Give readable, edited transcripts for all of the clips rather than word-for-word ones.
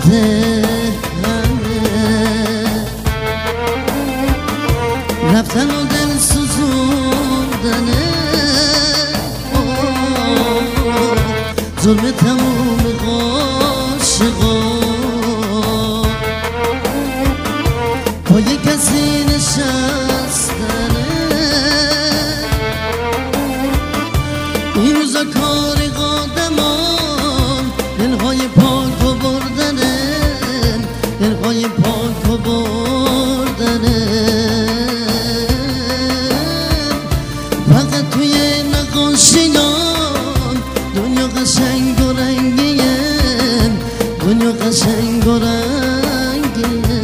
رفتن و دل سوزوندنه ظلم تموم عاشقا پای کسی نشستنه این روزا کار قادمان دلهای پاک و بردنه دلهای پاک و بردنه فقط توی نقاشیام دنیا قشنگ و رنگیه دنیا قشنگ و رنگیه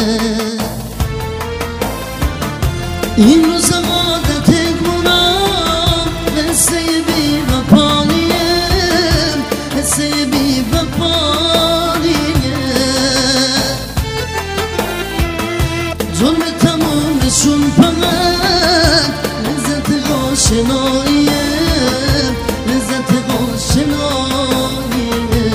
این روز عادت گناه قصه بی وفاییه قصه بی وفاییه ظلم تمومشون فقط لذت آشناییه لذت آشناییه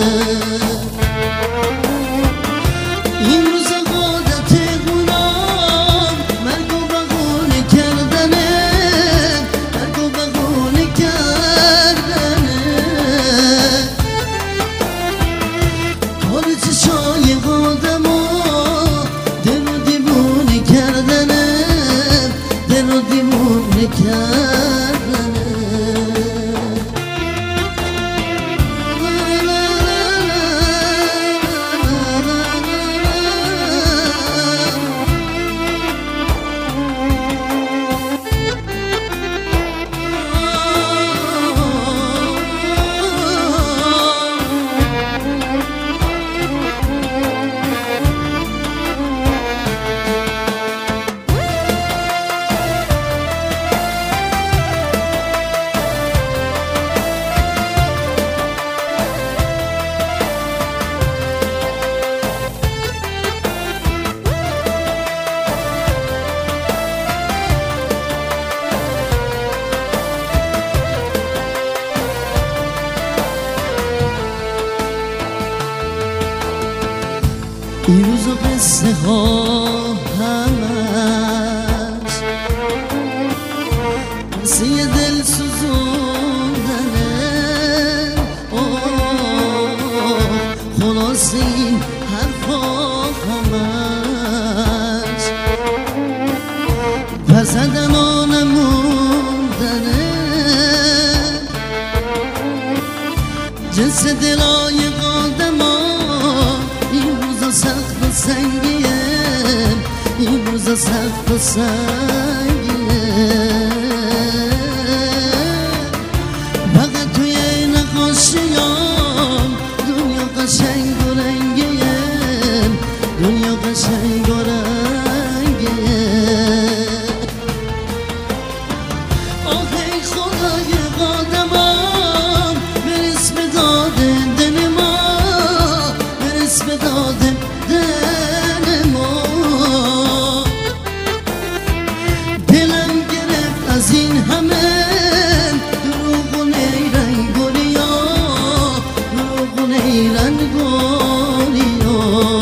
این روز عادت گناه مرگ و بغونه کردنه مرگ و بغونه کردنه کار چشای آدمو دل رو دیوونه کردنه دل رو دیوونه کردنه این روز و قصه ها همش قصه دل سوزوندنه خلاص این حرفا همش فرزندن و نموندنه جنس دلای قادما سخت و سنگیه این روزا سخت و سنگیه فقط توی نقاشیام دنیا قشنگ و رنگیه دنیا قشنگ و رنگیه آخه خدای قادمام برس به داد دل ما برس به داد دل ما دلم گرفت از این همه دروغ و نیرنگ و ریا دروغ و نیرنگ و ریا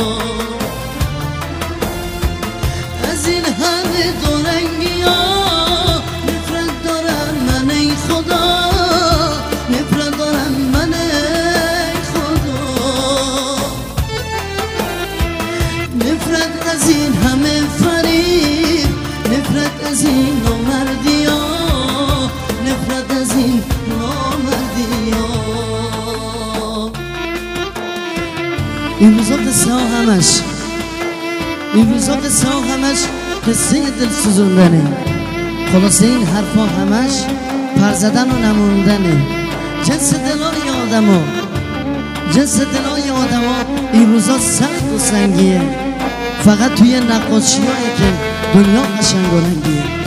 از این همه دورنگی ها نفرت دارم من ای خدا نفرت دارم من ای خدا نفرت از این همه فریب نفرت از این نامردی ها نفرت از این نامردی ها این روزا قصه ها همش این روزا قصه ها همش قصه دل سوزوندنه خلاصه این حرفا همش پر زدن و نموندنه جنس دلای آدما جنس دلای آدما این روزا سخت و سنگیه فقط توی نقاشی هایی که دنیا قشنگ و رنگیه